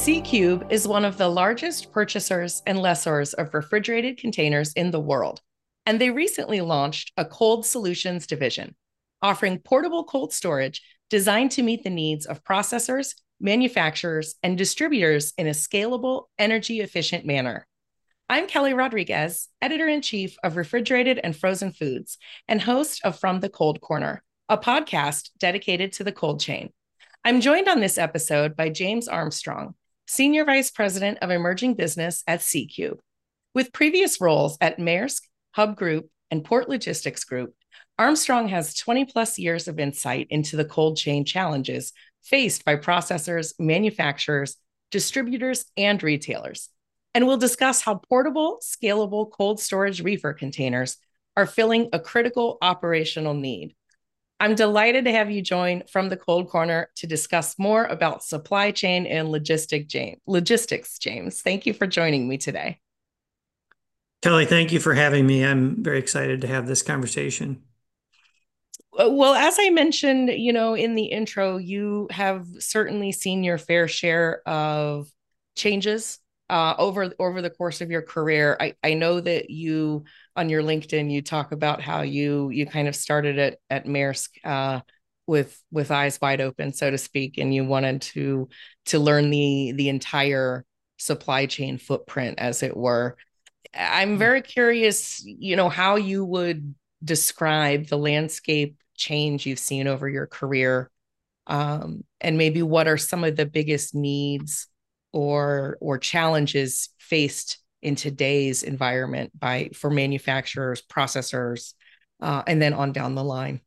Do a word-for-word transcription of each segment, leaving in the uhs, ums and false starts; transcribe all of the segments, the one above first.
C-Cube is one of the largest purchasers and lessors of refrigerated containers in the world, and they recently launched a cold solutions division, offering portable cold storage designed to meet the needs of processors, manufacturers, and distributors in a scalable, energy-efficient manner. I'm Kelly Rodriguez, editor-in-chief of Refrigerated and Frozen Foods and host of From the Cold Corner, a podcast dedicated to the cold chain. I'm joined on this episode by James Armstrong, Senior Vice President of Emerging Business at C-Cube. With previous roles at Maersk, Hub Group, and Port Logistics Group, Armstrong has twenty plus years of insight into the cold chain challenges faced by processors, manufacturers, distributors, and retailers. And we'll discuss how portable, scalable cold storage reefer containers are filling a critical operational need. I'm delighted to have you join From the Cold Corner to discuss more about supply chain and logistic, James, logistics, James. Thank you for joining me today. Kelly, thank you for having me. I'm very excited to have this conversation. Well, as I mentioned, you know, in the intro, you have certainly seen your fair share of changes uh, over over the course of your career. I, I know that you on your LinkedIn you talk about how you you kind of started at at Maersk uh, with with eyes wide open, so to speak, and you wanted to to learn the the entire supply chain footprint, as it were. I'm very curious, you know, how you would describe the landscape change you've seen over your career, um, and maybe what are some of the biggest needs or or challenges faced in today's environment by for manufacturers, processors, uh, and then on down the line.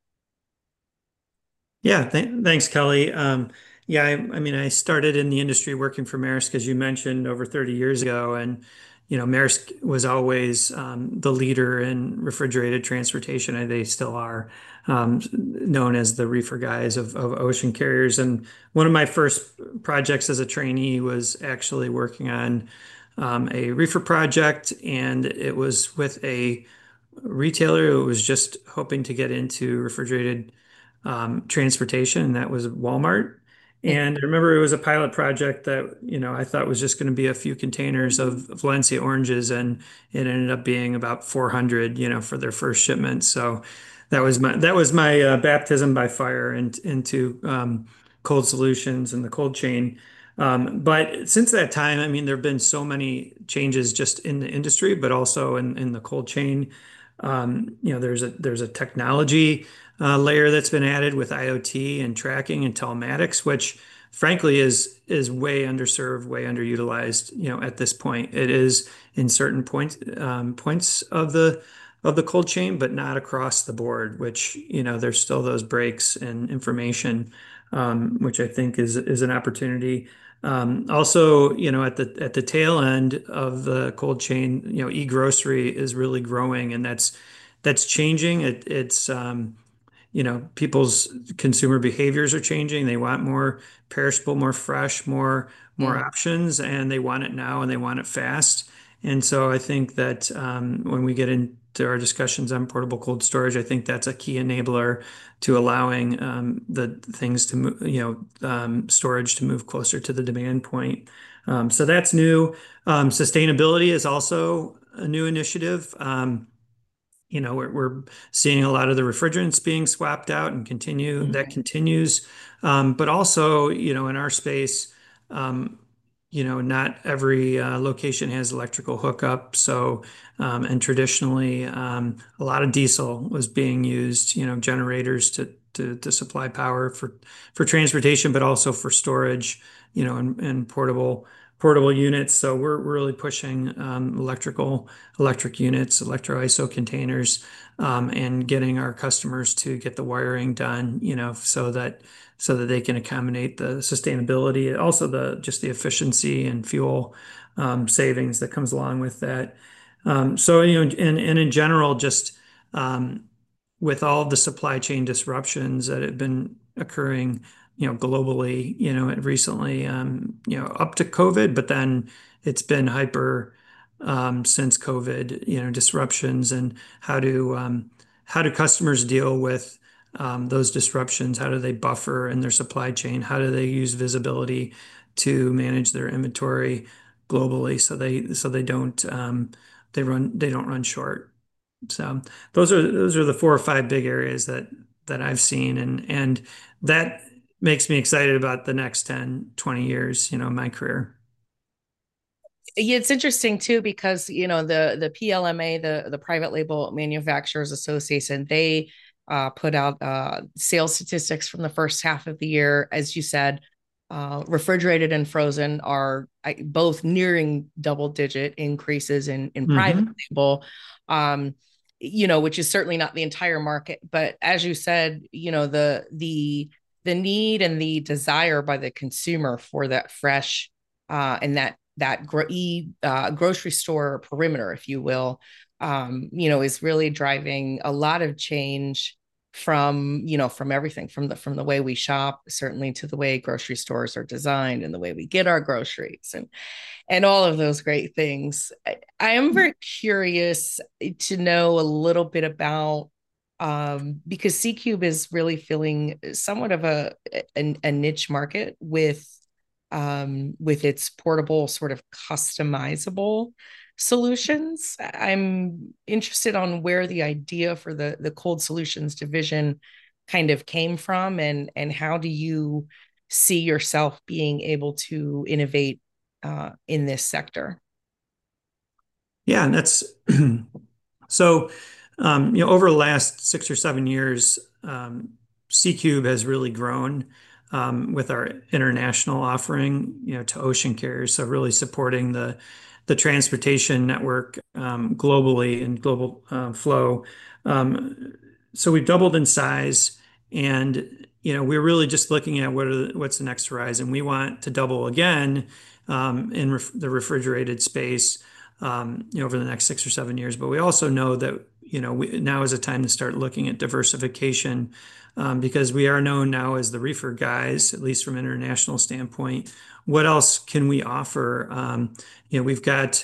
Yeah, th thanks, Kelly. Um, yeah, I, I mean, I started in the industry working for Maersk, as you mentioned, over thirty years ago. And, you know, Maersk was always um, the leader in refrigerated transportation, and they still are, um, known as the reefer guys of, of ocean carriers. And one of my first projects as a trainee was actually working on um, a reefer project, and it was with a retailer who was just hoping to get into refrigerated um, transportation, and that was Walmart. And I remember it was a pilot project that, you know, I thought was just going to be a few containers of Valencia oranges, and it ended up being about four hundred, you know, for their first shipment. So that was my that was my uh, baptism by fire in, into um, cold solutions and the cold chain. Um, but since that time, I mean, there have been so many changes just in the industry, but also in, in the cold chain. Um, you know, there's a there's a technology uh, layer that's been added with IoT and tracking and telematics, which frankly is is way underserved, way underutilized. You know, at this point, it is in certain points um, points of the of the cold chain, but not across the board. Which, you know, there's still those breaks in information, um, which I think is is an opportunity. Um, also, you know, at the at the tail end of the cold chain, you know, e-grocery is really growing, and that's that's changing. It, it's um, you know, people's consumer behaviors are changing. They want more perishable, more fresh, more more Mm. options, and they want it now and they want it fast. And so I think that um, when we get into our discussions on portable cold storage, I think that's a key enabler to allowing um, the things to move, you know, um, storage to move closer to the demand point. Um, so that's new. Um, sustainability is also a new initiative. Um, you know, we're, we're seeing a lot of the refrigerants being swapped out and continue that Mm. continues. Um, but also, you know, in our space, um, you know, not every uh, location has electrical hookup. So, um, and traditionally, um, a lot of diesel was being used, you know, generators to to, to supply power for for transportation, but also for storage, you know, and, and portable portable units. So we're, we're really pushing um, electrical electric units, electro I S O containers, um, and getting our customers to get the wiring done, you know, so that so that they can accommodate the sustainability, also the just the efficiency and fuel um, savings that comes along with that. Um, so, you know, and, and in general, just um, with all of the supply chain disruptions that have been occurring, you know, globally, you know, recently, um, you know, up to COVID, but then it's been hyper um, since COVID, you know, disruptions, and how do um, how do customers deal with um, those disruptions? How do they buffer in their supply chain? How do they use visibility to manage their inventory globally so they so they don't um, they run they don't run short? So those are those are the four or five big areas that that I've seen, and and that makes me excited about the next ten, twenty years, you know, my career. Yeah, it's interesting too because you know the the P L M A, the the Private Label Manufacturers Association, they uh, put out uh, sales statistics from the first half of the year. As you said, uh, refrigerated and frozen are both nearing double digit increases in in private Hmm. label. Um, you know, which is certainly not the entire market, but as you said, you know the the the need and the desire by the consumer for that fresh uh, and that that gro- e, uh, grocery store perimeter, if you will, um, you know, is really driving a lot of change from you know from everything from the from the way we shop, certainly, to the way grocery stores are designed and the way we get our groceries and and all of those great things. I, I am very curious to know a little bit about um, because C Cube is really filling somewhat of a, a, a niche market with um, with its portable, sort of customizable solutions. I'm interested on where the idea for the the cold solutions division kind of came from, and and how do you see yourself being able to innovate uh, in this sector? Yeah, and that's so, um, you know, over the last six or seven years, um, C-Cube has really grown um, with our international offering, you know, to ocean carriers. So really supporting the the transportation network um, globally and global uh, flow. Um, so we've doubled in size, and you know, we're really just looking at what are the, what's the next horizon. We want to double again um, in ref the refrigerated space um, you know, over the next six or seven years. But we also know that, you know, we, now is a time to start looking at diversification um, because we are known now as the reefer guys, at least from an international standpoint. What else can we offer? Um, you know, we've got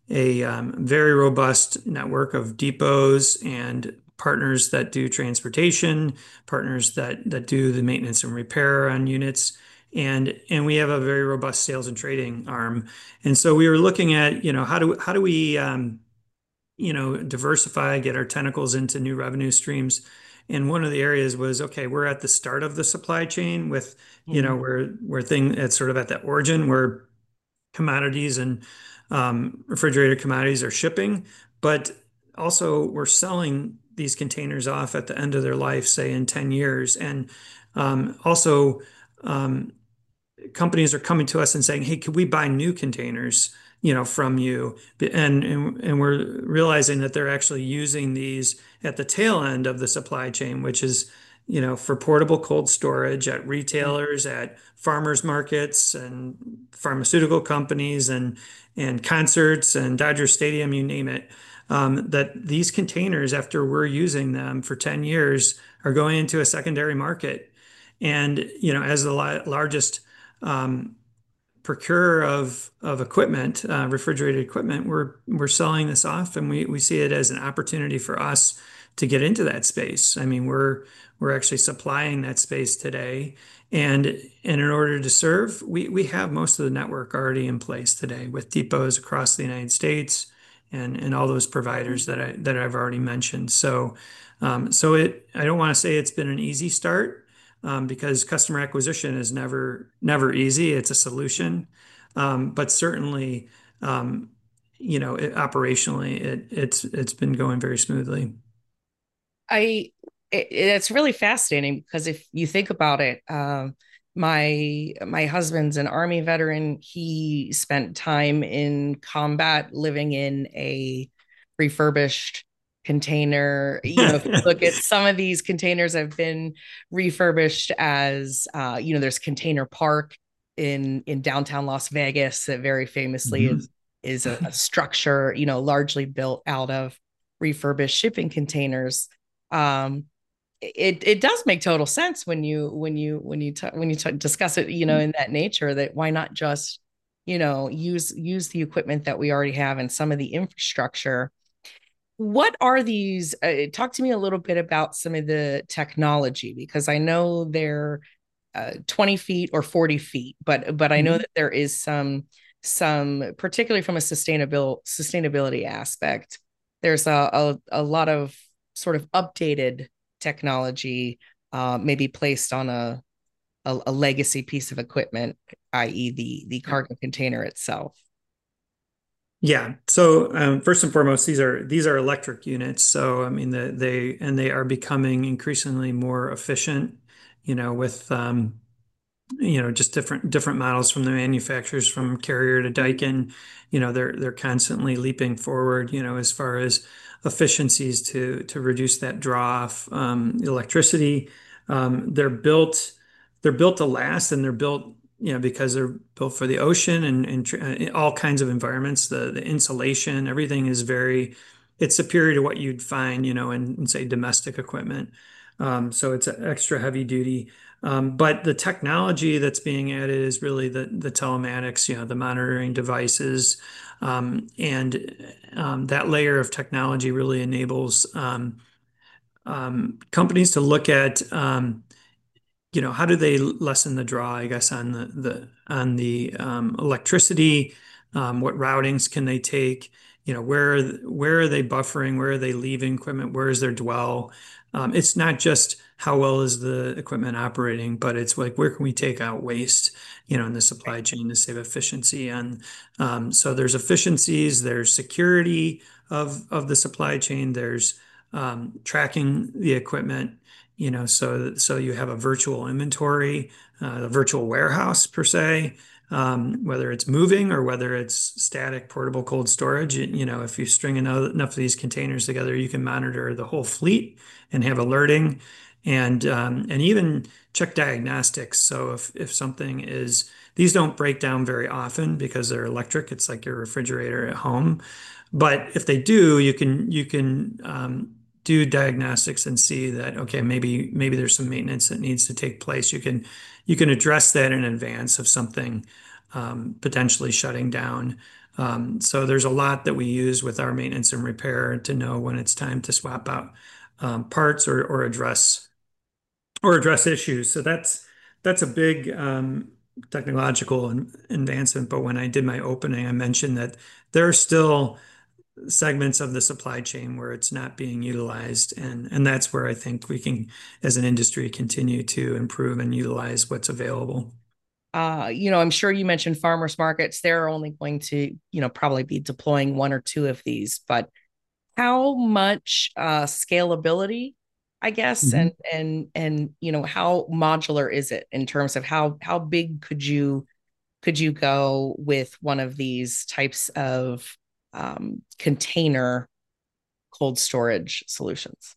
a um, very robust network of depots and partners that do transportation, partners that that do the maintenance and repair on units, and and we have a very robust sales and trading arm. And so we were looking at, you know, how do how do we, um, you know, diversify, get our tentacles into new revenue streams. And one of the areas was, okay, we're at the start of the supply chain with, you know, Mm. where where thing it's sort of at that origin where commodities and um, refrigerated commodities are shipping, but also we're selling these containers off at the end of their life, say in ten years. And um, also, um, companies are coming to us and saying, "Hey, could we buy new containers, you know, from you?" And and, and we're realizing that they're actually using these at the tail end of the supply chain, which is, you know, for portable cold storage at retailers, at farmers markets and pharmaceutical companies and and concerts and Dodger Stadium, you name it. Um, that these containers, after we're using them for ten years, are going into a secondary market. And, you know, as the largest um, procurer of of equipment, uh, refrigerated equipment, we're we're selling this off, and we we see it as an opportunity for us to get into that space. I mean, we're we're actually supplying that space today, and and in order to serve, we we have most of the network already in place today with depots across the United States and and all those providers that I that I've already mentioned. So, um, so it I don't want to say it's been an easy start um, because customer acquisition is never never easy. It's a solution, um, but certainly, um, you know, it, operationally, it, it's it's been going very smoothly. I it, it's really fascinating because if you think about it, um, my my husband's an army veteran. He spent time in combat, living in a refurbished container. You know, if you look at some of these containers have been refurbished as, uh, you know, there's Container Park in in downtown Las Vegas that very famously is Mhm. is a, a structure, you know, largely built out of refurbished shipping containers. um it it does make total sense when you when you when you t- when you t- discuss it, you know, in that nature, that why not just, you know, use use the equipment that we already have and some of the infrastructure. What are these? Uh, talk to me a little bit about some of the technology because I know they're uh, twenty feet or forty feet, but but I know Mhm. that there is some some particularly from a sustainable sustainability aspect. There's a, a, a lot of sort of updated technology, uh, maybe placed on a, a a legacy piece of equipment, that is, the the Yeah. cargo container itself. Yeah. So um, first and foremost, these are these are electric units. So I mean, the, they and they are becoming increasingly more efficient. You know, with um, you know, just different different models from the manufacturers, from Carrier to Daikin. You know, they're they're constantly leaping forward. You know, as far as efficiencies to to reduce that draw off um, electricity. Um, they're built they're built to last, and they're built you know because they're built for the ocean and and tr- uh, all kinds of environments. The the insulation, everything is very it's superior to what you'd find you know in, in say domestic equipment. Um, so it's extra heavy duty. Um, but the technology that's being added is really the the telematics, you know, the monitoring devices, um, and um, that layer of technology really enables um, um, companies to look at um, you know, how do they lessen the draw, I guess, on the, the on the um, electricity? Um, what routings can they take? You know, where are th- where are they buffering? Where are they leaving equipment? Where is their dwell? Um, it's not just how well is the equipment operating, but it's like where can we take out waste, you know, in the supply chain to save efficiency. And um, so there's efficiencies, there's security of of the supply chain, there's um, tracking the equipment you know, so so you have a virtual inventory, uh, a virtual warehouse per se, um, whether it's moving or whether it's static portable cold storage. You know, if you string enough, enough of these containers together, you can monitor the whole fleet and have alerting and um, and even check diagnostics. So if if something is these don't break down very often because they're electric. It's like your refrigerator at home. But if they do, you can you can um, do diagnostics and see that okay, maybe maybe there's some maintenance that needs to take place. You can you can address that in advance of something um, potentially shutting down. Um, so there's a lot that we use with our maintenance and repair to know when it's time to swap out um, parts or or address or address issues. So that's that's a big um, technological advancement. But when I did my opening, I mentioned that there are still segments of the supply chain where it's not being utilized. And, and that's where I think we can, as an industry, continue to improve and utilize what's available. Uh, you know, I'm sure you mentioned farmers markets. They're only going to, you know, probably be deploying one or two of these, but how much uh, scalability, I guess, Mhm. and and and you know, how modular is it in terms of how how big could you could you go with one of these types of um, container cold storage solutions?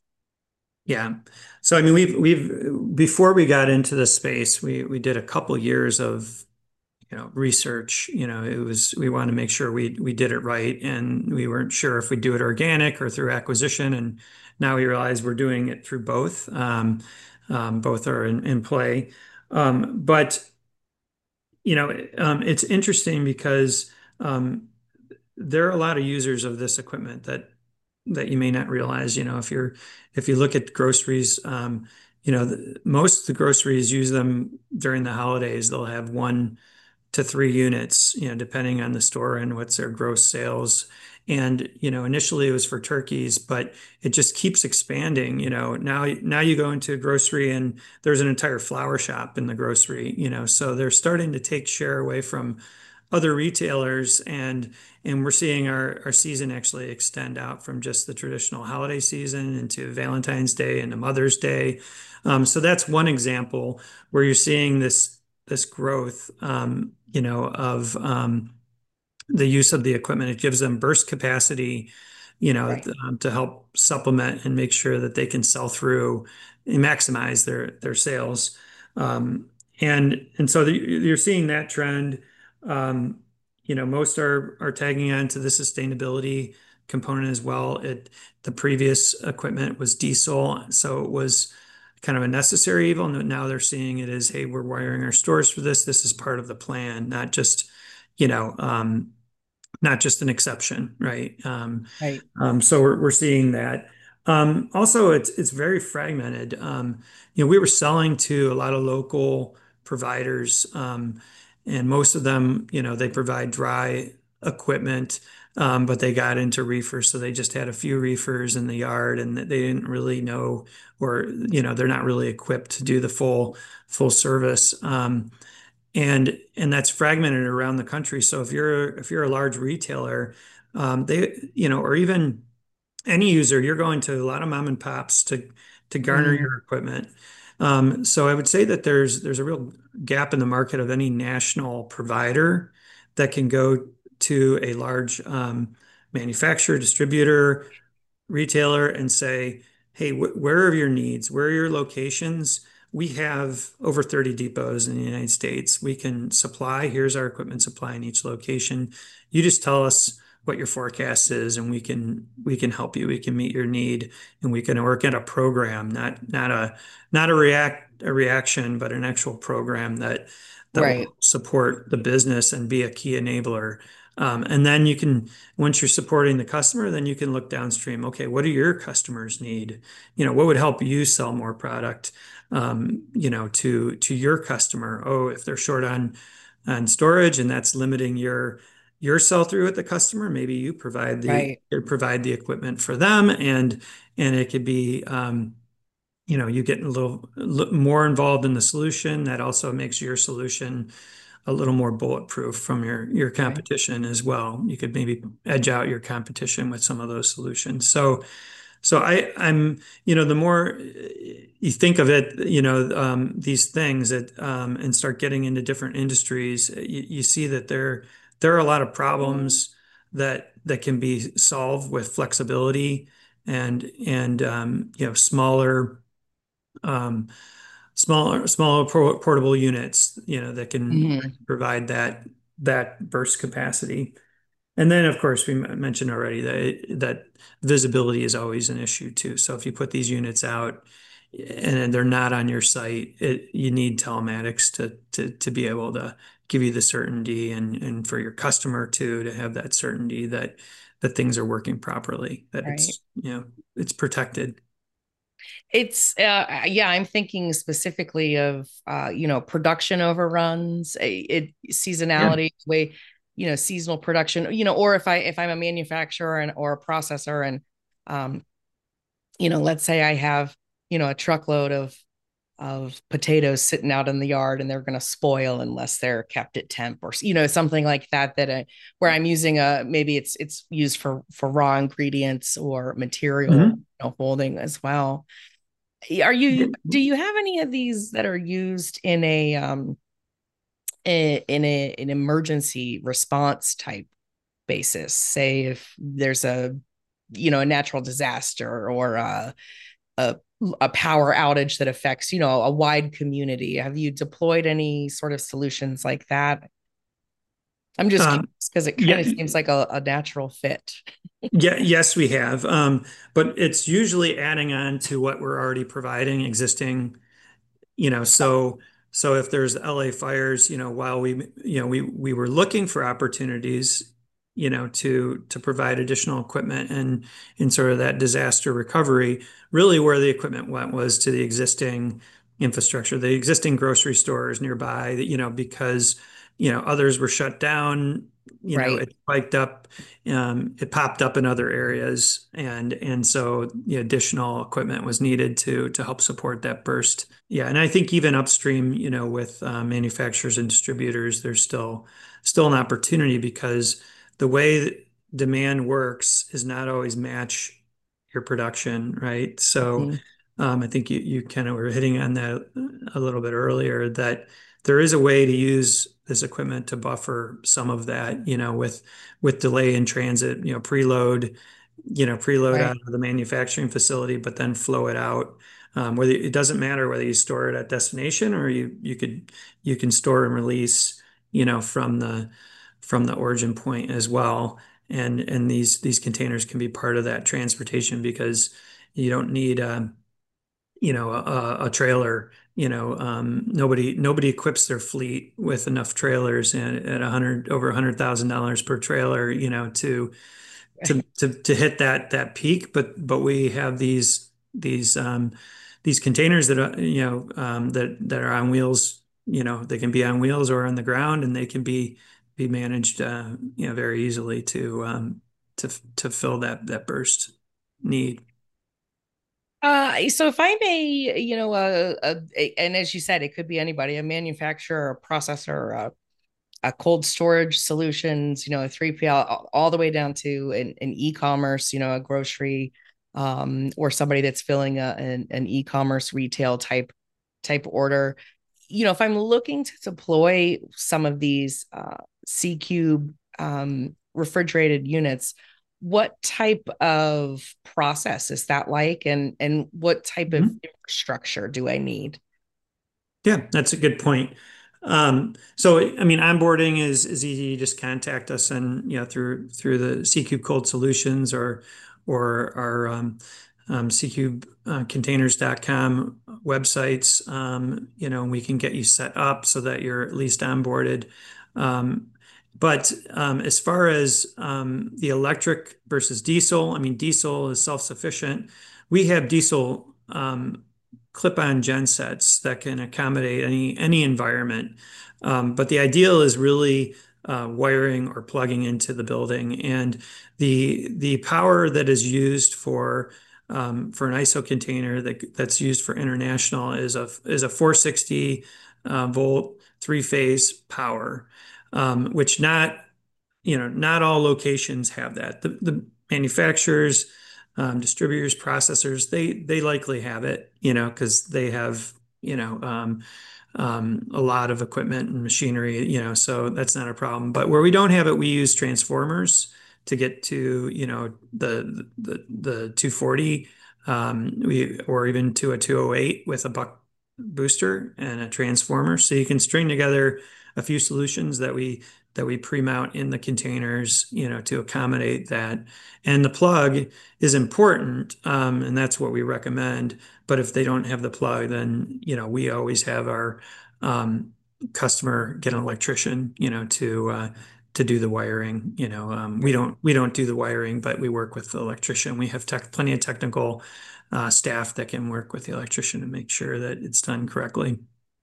Yeah. So I mean we've we've before we got into the space, we we did a couple years of you know research. You know, it was we wanted to make sure we we did it right, and we weren't sure if we'd do it organic or through acquisition. And now we realize we're doing it through both. Um, um, both are in, in play. Um, but you know, um, it's interesting because um, there are a lot of users of this equipment that that you may not realize. You know, if you're if you look at groceries, um, you know, the, most of the groceries use them during the holidays. They'll have one to three units, you know, depending on the store and what's their gross sales. And, you know, initially it was for turkeys, but it just keeps expanding. You know, now now you go into a grocery and there's an entire flower shop in the grocery, you know, so they're starting to take share away from other retailers and and we're seeing our, our season actually extend out from just the traditional holiday season into Valentine's Day and Mother's Day. Um, so that's one example where you're seeing this this growth, um, you know, of um, the use of the equipment. It gives them burst capacity, you know, Right. um, to help supplement and make sure that they can sell through and maximize their their sales. Um, and and so the, you're seeing that trend. Um, you know, most are are tagging on to the sustainability component as well. It the previous equipment was diesel, so it was kind of a necessary evil. Now they're seeing it as, hey, we're wiring our stores for this. This is part of the plan, not just, you know, um, not just an exception, right? Um, Right. um, so we're, we're seeing that. Um, also, it's it's very fragmented. Um, you know, we were selling to a lot of local providers, um, and most of them, you know, they provide dry equipment, um, but they got into reefers, so they just had a few reefers in the yard, and they didn't really know, or you know, they're not really equipped to do the full full service. Um, and and that's fragmented around the country. So if you're if you're a large retailer, um, they you know, or even any user, you're going to a lot of mom and pops to to garner Mhm. your equipment. Um, so I would say that there's there's a real gap in the market of any national provider that can go to a large um, manufacturer, distributor, retailer and say, hey, wh where are your needs? Where are your locations? We have over thirty depots in the United States. We can supply. Here's our equipment supply in each location. You just tell us what your forecast is, and we can we can help you. We can meet your need, and we can work at a program, not not a not a react a reaction, but an actual program that that Right. will support the business and be a key enabler. Um, and then you can once you're supporting the customer, then you can look downstream. Okay, what do your customers need? You know, what would help you sell more product, um, you know, to to your customer? Oh, if they're short on on storage and that's limiting your your sell through at the customer, maybe you provide the Right. you provide the equipment for them, and and it could be um, you know, you get a little, little more involved in the solution. That also makes your solution a little more bulletproof from your your Right. competition as well. You could maybe edge out your competition with some of those solutions. So so I I'm you know the more you think of it, you know um, these things that um, and start getting into different industries, you, you see that there there are a lot of problems that that can be solved with flexibility and and um, you know smaller um, smaller smaller portable units, you know, that can Mhm. provide that that burst capacity. And then, of course, we mentioned already that that visibility is always an issue too. So if you put these units out and they're not on your site, it, you need telematics to to to be able to give you the certainty and and for your customer too to have that certainty that that things are working properly, that Right. it's you know it's protected. It's uh yeah, I'm thinking specifically of uh, you know, production overruns, a- it Yeah. seasonality, way, you know, seasonal production, you know, or if I if I'm a manufacturer and or a processor and um, you know, let's say I have, you know, a truckload of of potatoes sitting out in the yard and they're going to spoil unless they're kept at temp or you know something like that that I, where I'm using a maybe it's it's used for for raw ingredients or material, Mhm. you know, holding as well. Are you do you have any of these that are used in a um in a an emergency response type basis? Say if there's a you know a natural disaster or a a, a power outage that affects you know a wide community. Have you deployed any sort of solutions like that? I'm just Um, curious because it kind yeah, of seems like a, a natural fit. yeah, yes, we have. Um, but it's usually adding on to what we're already providing existing. You know, so so if there's L A fires, you know, while we you know we we were looking for opportunities, you know, to to provide additional equipment and in sort of that disaster recovery, really where the equipment went was to the existing infrastructure, the existing grocery stores nearby, you know, because you know others were shut down, you know, Right. it spiked up, um, it popped up in other areas, and and so the additional equipment was needed to to help support that burst. Yeah, and I think even upstream, you know, with uh, manufacturers and distributors, there's still still an opportunity because the way that demand works is not always match your production, right? So Mhm. um, I think you, you kind of were hitting on that a little bit earlier, that there is a way to use this equipment to buffer some of that, you know, with with delay in transit, you know, preload, you know, preload out Right. of the manufacturing facility, but then flow it out. Um, whether it doesn't matter whether you store it at destination or you you could you can store and release, you know, from the from the origin point as well. And and these these containers can be part of that transportation because you don't need um, you know, a, a trailer You know, um, nobody nobody equips their fleet with enough trailers and at a hundred over a hundred thousand dollars per trailer, you know, to to to to hit that that peak. But but we have these these um, these containers that are, you know, um, that that are on wheels. You know, they can be on wheels or on the ground, and they can be be managed, uh, you know, very easily to um, to to fill that that burst need. Uh, so if I'm a, you know, a, a, a- and as you said, it could be anybody, a manufacturer, a processor, a, a cold storage solutions, you know, a three P L, all all the way down to an, an e-commerce, you know, a grocery, um, or somebody that's filling a, an, an e-commerce retail type type order. You know, if I'm looking to deploy some of these uh, C Cube um, refrigerated units, what type of process is that like, and and what type of Mhm. infrastructure do I need? Yeah, that's a good point. Um, so, I mean, onboarding is is easy. You just contact us and, you know, through through the C Cube Cold Solutions or or our um, um, C Cube uh, containers dot com websites. Um, you know, and we can get you set up so that you're at least onboarded. Um, but um, as far as um, the electric versus diesel, I mean, diesel is self-sufficient. We have diesel um, clip-on gensets that can accommodate any any environment. Um, but the ideal is really uh, wiring or plugging into the building. And the the power that is used for um, for an I S O container that that's used for international is a is a four sixty uh, volt three phase power, um, which not you know, not all locations have that. The, the manufacturers, um, distributors, processors, they they likely have it, you know, because they have, you know, um, um, a lot of equipment and machinery, you know, so that's not a problem. But where we don't have it, we use transformers to get to, you know, the the the two forty, um, we or even to a two oh eight with a buck booster and a transformer. So you can string together a few solutions that we that we pre-mount in the containers, you know, to accommodate that. And the plug is important, um, and that's what we recommend. But if they don't have the plug, then, you know, we always have our um, customer get an electrician, you know, to uh, to do the wiring. You know, um, we don't we don't do the wiring, but we work with the electrician. We have tech, plenty of technical uh, staff that can work with the electrician to make sure that it's done correctly.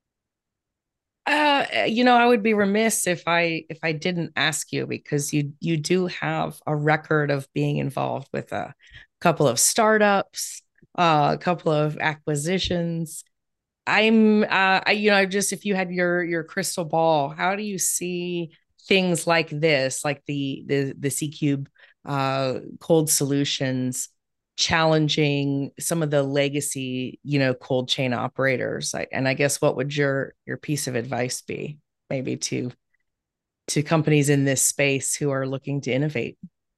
Uh, you know, I would be remiss if I if I didn't ask you, because you you do have a record of being involved with a couple of startups, uh, a couple of acquisitions. I'm uh I, you know, just if you had your your crystal ball, how do you see things like this, like the the the C Cube uh cold solutions challenging some of the legacy, you know, cold chain operators? Like, and I guess what would your your piece of advice be maybe to to companies in this space who are looking to innovate?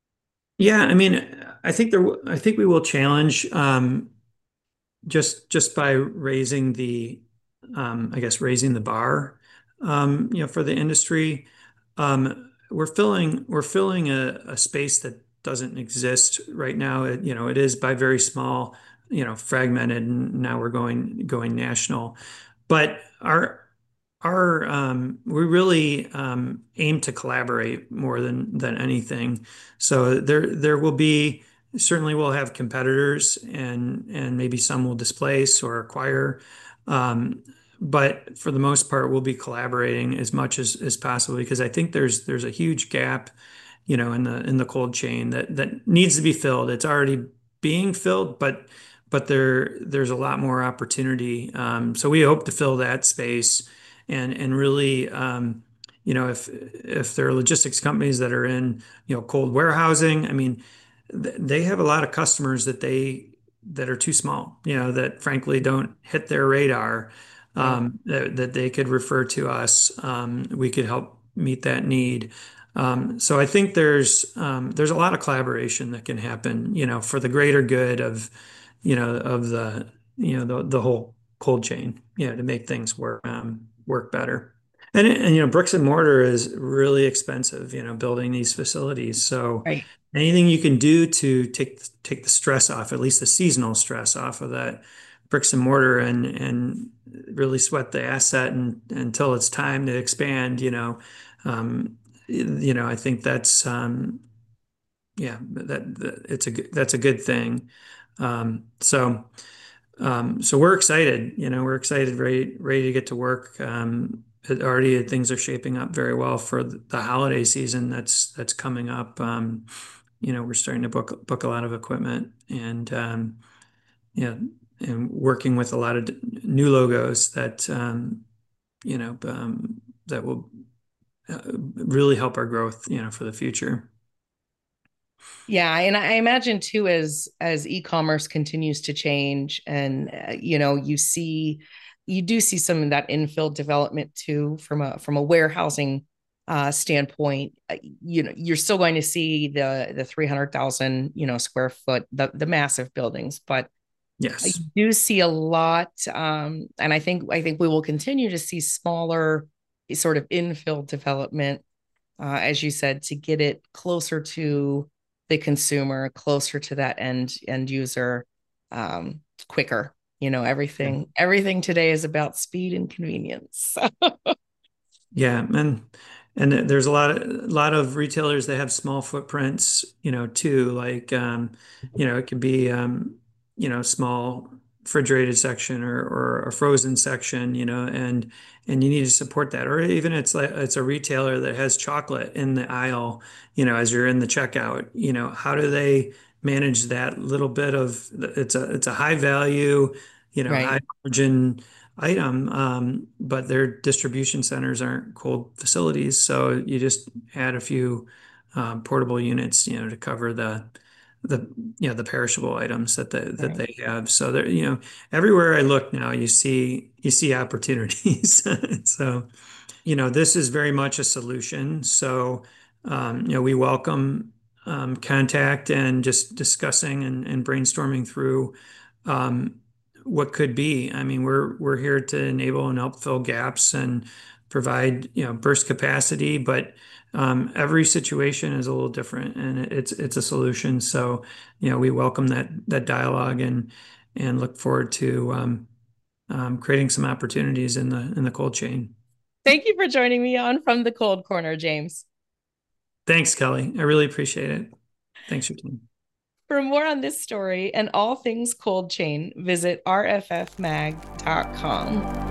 Yeah, I mean, I think there, I think we will challenge um, just just by raising the, um, I guess, raising the bar, um, you know, for the industry. Um, we're filling we're filling a, a space that doesn't exist right now. It, you know, it is by very small, you know, fragmented, and now we're going going national. But our our um, we really um, aim to collaborate more than than anything. So there there will be certainly we'll have competitors and and maybe some will displace or acquire. Um, but for the most part, we'll be collaborating as much as, as possible because I think there's there's a huge gap, you know, in the in the cold chain that that needs to be filled. It's already being filled, but but there there's a lot more opportunity. Um, so we hope to fill that space and and really, um, you know, if if there are logistics companies that are in, you know, cold warehousing, I mean, th they have a lot of customers that they that are too small, you know, that frankly don't hit their radar, Right. um, that, that they could refer to us. Um, we could help meet that need. Um, so I think there's um, there's a lot of collaboration that can happen, you know, for the greater good of, you know, of the, you know, the the whole cold chain, you know, to make things work um, work better. And, and you know, bricks and mortar is really expensive, you know, building these facilities. So Right. anything you can do to take take the stress off, at least the seasonal stress off of that bricks and mortar and and really sweat the asset and until it's time to expand, you know. Um, you know, I think that's um, yeah, that, that it's a good- that's a good thing. Um, so um, so we're excited, you know, we're excited, ready ready to get to work. Um, it already things are shaping up very well for the, the holiday season that's that's coming up. Um, you know, we're starting to book book a lot of equipment and um, yeah, and working with a lot of d- new logos that um, you know um, that will uh, really help our growth, you know, for the future. Yeah, and I imagine too, as as e-commerce continues to change, and uh, you know, you see, you do see some of that infill development too, from a from a warehousing uh, standpoint. Uh, you know, you're still going to see the the three hundred thousand, you know, square foot, the the massive buildings, but I Yes. do see a lot, um, and I think I think we will continue to see smaller sort of infill development, uh, as you said, to get it closer to the consumer, closer to that end end user, um, quicker. You know, Yeah. everything everything today is about speed and convenience. Yeah, and and there's a lot of a lot of retailers that have small footprints, you know, too. Like, um, you know, it could be, um, you know, small refrigerated section or or a frozen section, you know, and and you need to support that. Or even it's like it's a retailer that has chocolate in the aisle, you know, as you're in the checkout. You know, how do they manage that little bit of it's a it's a high value, you know, high Right, margin item, um, but their distribution centers aren't cold facilities. So you just add a few um, portable units, you know, to cover the the you know the perishable items that they, that right. they have. So there, you know, everywhere I look now, you see you see opportunities. So you know, this is very much a solution. So um, you know, we welcome um, contact and just discussing and, and brainstorming through um, what could be. I mean, we're we're here to enable and help fill gaps and provide, you know, burst capacity, but um, every situation is a little different, and it's it's a solution. So, you know, we welcome that that dialogue and and look forward to um, um, creating some opportunities in the in the cold chain. Thank you for joining me on From the Cold Corner, James. Thanks, Kelly. I really appreciate it. Thanks for your time. For more on this story and all things cold chain, visit r f f mag dot com.